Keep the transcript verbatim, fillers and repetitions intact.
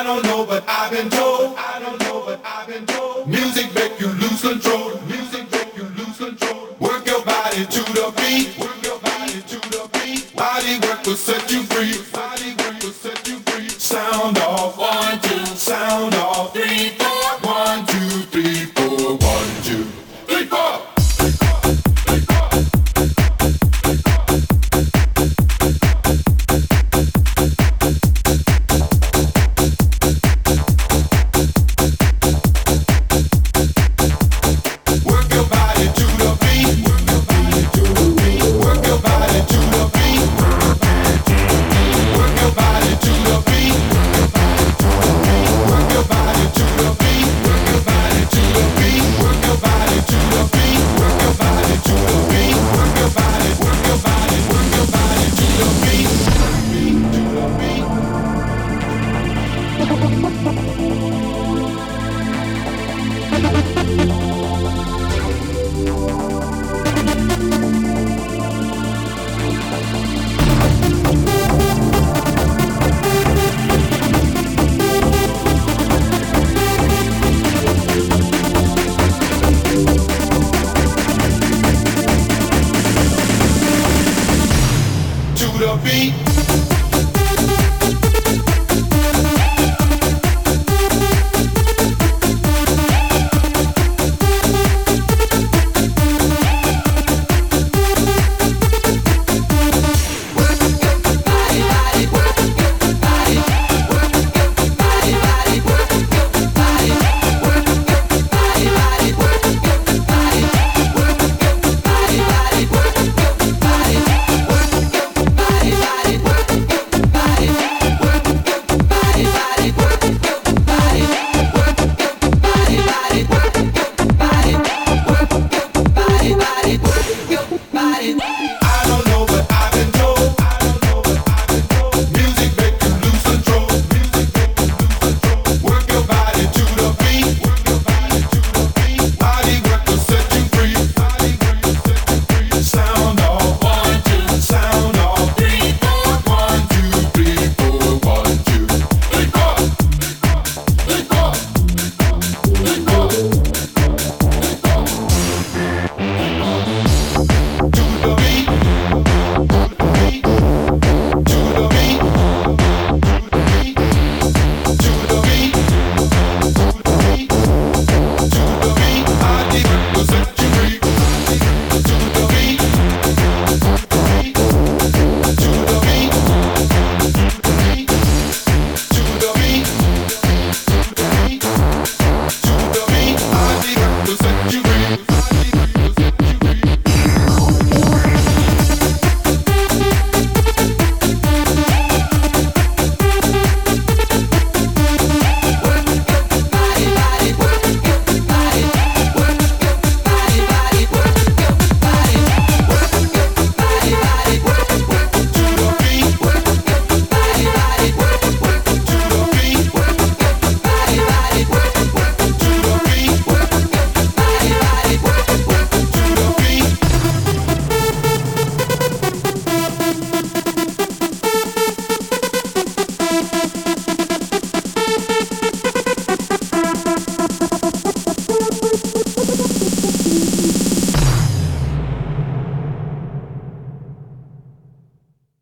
I don't know, but I've been told. I don't know, but I've been told. Music make you lose control. Music make you lose control. Work your body to the beat. Work your body to the beat. Body work will set you free. Body work will set you free. Sound off. One, two. Sound off. Three, four. One, two, three, four. One, two, three, four.